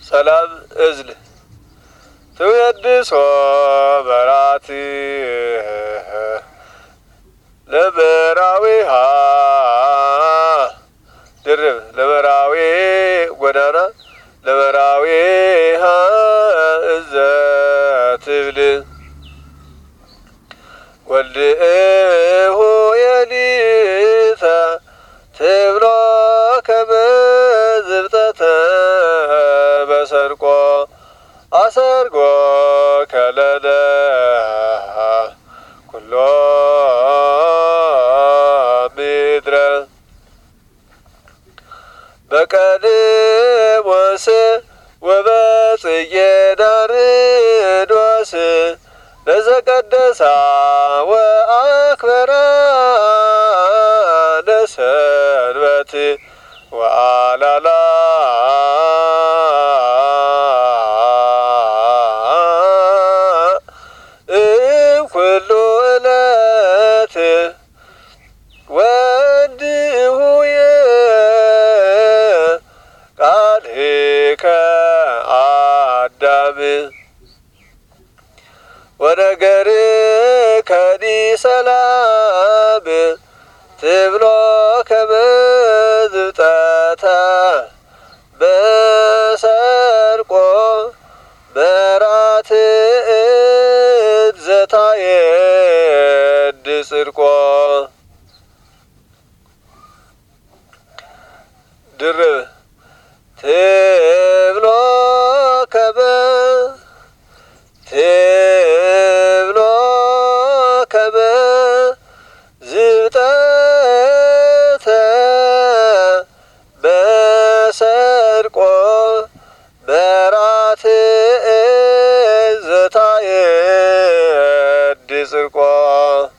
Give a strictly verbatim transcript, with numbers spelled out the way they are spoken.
ሰላም እዝል ትውየድሶ በራት ለበራዊሃ ድርብ ለበራዊ ጎዳና ለበራዊሃ እዘ ትብል ወልድሁ የሊተ ትብሎ ከመዝብጠተ በሰርቆ አሰርጎ ከለለ ኩሎ ምድረ በቀድሞስ ወበጽጌ ዳርዶስ ለዘቀደሳ ወአክበራ ለሰንበት ወአላላ እምኩሉ ዕለት ወድሁየ ቃልከ አዳም ወነገርከኒ ሰላም ትብሎ ከመዝብጠተ በሰርቆ በራት ዘታየድ ጽድቆ ድርብ ትብሎ ከመ ትብሎ ከመ ዝብጠተ በሰርቆ በራት ዘታየድ ጽድቆ